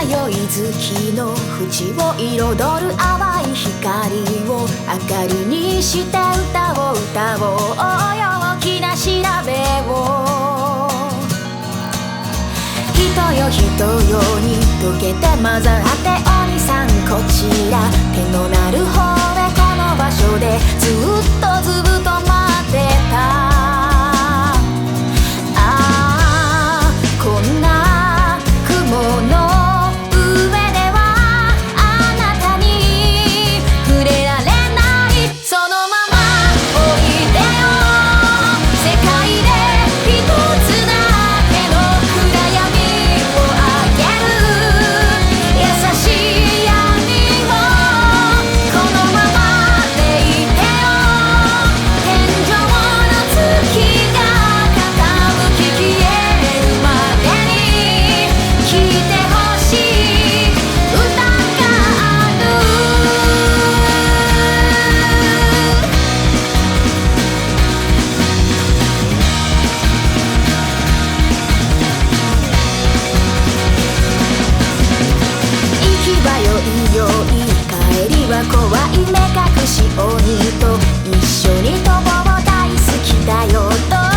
い月の縁を彩る淡い光を明かりにして歌を歌おうよ、大きな調べを。人よ人よに溶けて混ざってお兄さんこちら、手のなる方へこの場所でずっとずっと待ってた。こんな雲の上ではあなたに触れられない、そのままおいでよ、世界で一つだけの暗闇をあげる、優しい闇をこのままでいてよ、天井の月が傾き消えるまでに聞いてほしい歌がある。行き場よいよい帰りは怖い目隠し鬼と一緒に飛ぼう大好きだよと